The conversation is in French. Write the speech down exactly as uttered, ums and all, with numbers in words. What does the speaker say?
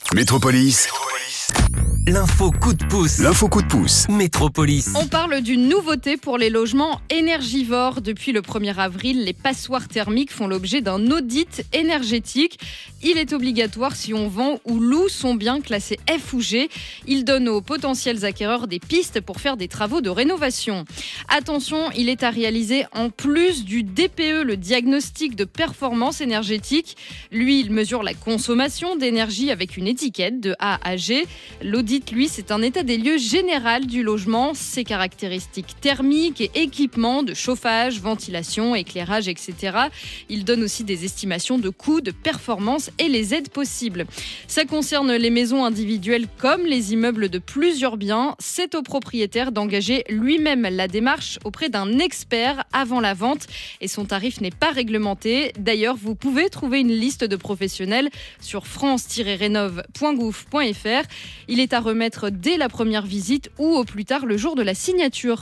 Métropolis. L'info coup de pouce. L'info coup de pouce. Métropolis. On parle d'une nouveauté pour les logements énergivores. Depuis le premier avril, les passoires thermiques font l'objet d'un audit énergétique. Il est obligatoire si on vend ou loue son bien classé F ou G. Il donne aux potentiels acquéreurs des pistes pour faire des travaux de rénovation. Attention, il est à réaliser en plus du D P E, le diagnostic de performance énergétique. Lui, il mesure la consommation d'énergie avec une étiquette de A à G. L'audit, lui, c'est un état des lieux général du logement, ses caractéristiques thermiques et équipements de chauffage, ventilation, éclairage, et cetera. Il donne aussi des estimations de coûts, de performance et les aides possibles. Ça concerne les maisons individuelles comme les immeubles de plusieurs biens. C'est au propriétaire d'engager lui-même la démarche auprès d'un expert avant la vente et son tarif n'est pas réglementé. D'ailleurs, vous pouvez trouver une liste de professionnels sur france tiret rénov point gouv point f r. Il est à remettre dès la première visite ou au plus tard le jour de la signature.